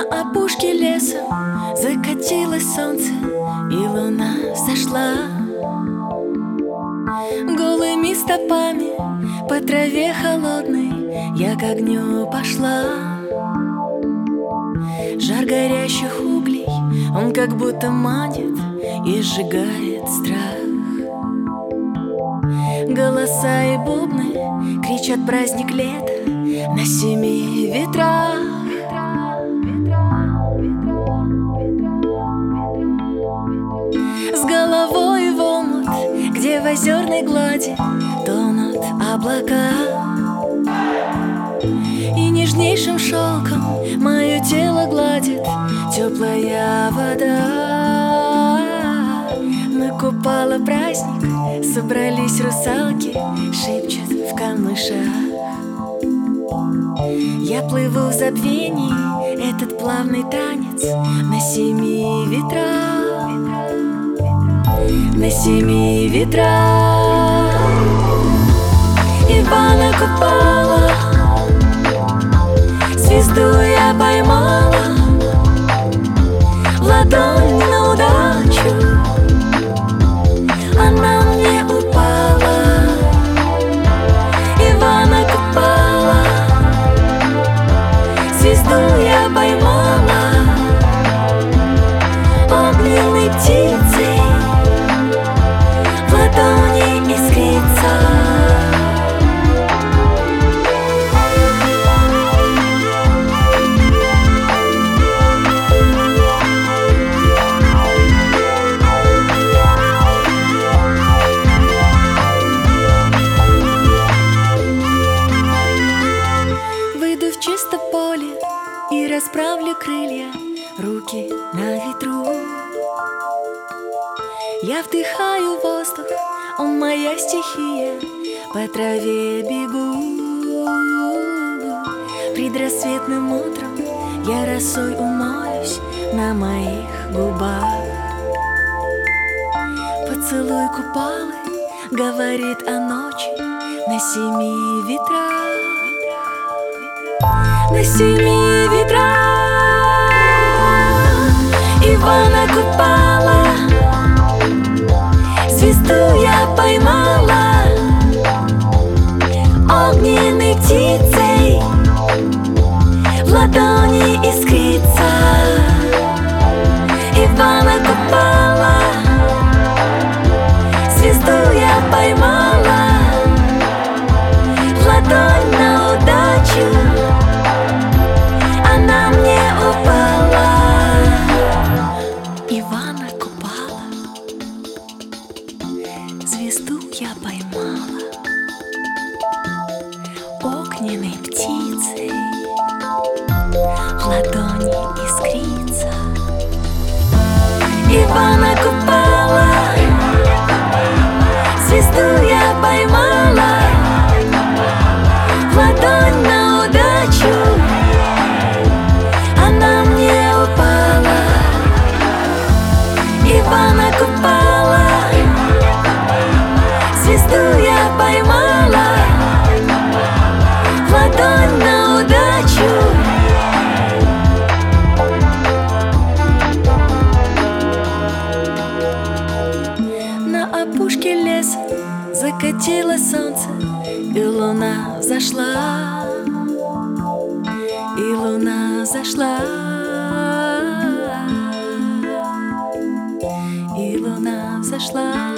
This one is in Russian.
опушке леса закатилось солнце, и луна взошла. Голыми стопами по траве холодной я к огню пошла. Жар горящих углей, он как будто манит и сжигает страх. Голоса и бубны кричат праздник лета на семи ветрах. С головой в омут, где в озерной глади тонут облака, и нежнейшим шелком мое тело гладит теплая вода. На Купала праздник собрались русалки, шепчут в камышах. Я плыву в забвении, этот плавный танец на семи ветрах, на семи ветрах. Ивана Купала, звезду я поймала в ладонь на удачу. Она мне упала. Ивана Купала, звезду я поймала огненной птицей, в ладони искрится. Выйду в чисто поле и расправлю крылья, руки на ветру. Я вдыхаю воздух, он моя стихия, по траве бегу. Предрассветным утром я росой умоюсь на моих губах. Поцелуй Купалы говорит о ночи на семи ветрах, на семи ветрах. Ивана Купала, звезду я поймала огненной птицей, в ладони искрится. Ивана Купала, звезду я поймала в ладонь на удачу. Она мне упала. Ивана Купала, звезду я поймала огненной птицей, в ладони искрится. Ивана Купала, звезду я поймала в ладонь на удачу. Она мне упала. Ивана Купала, звезду я поймала в ладонь на удачу. На опушке леса закатилось солнце, и луна взошла, и луна взошла, и луна взошла.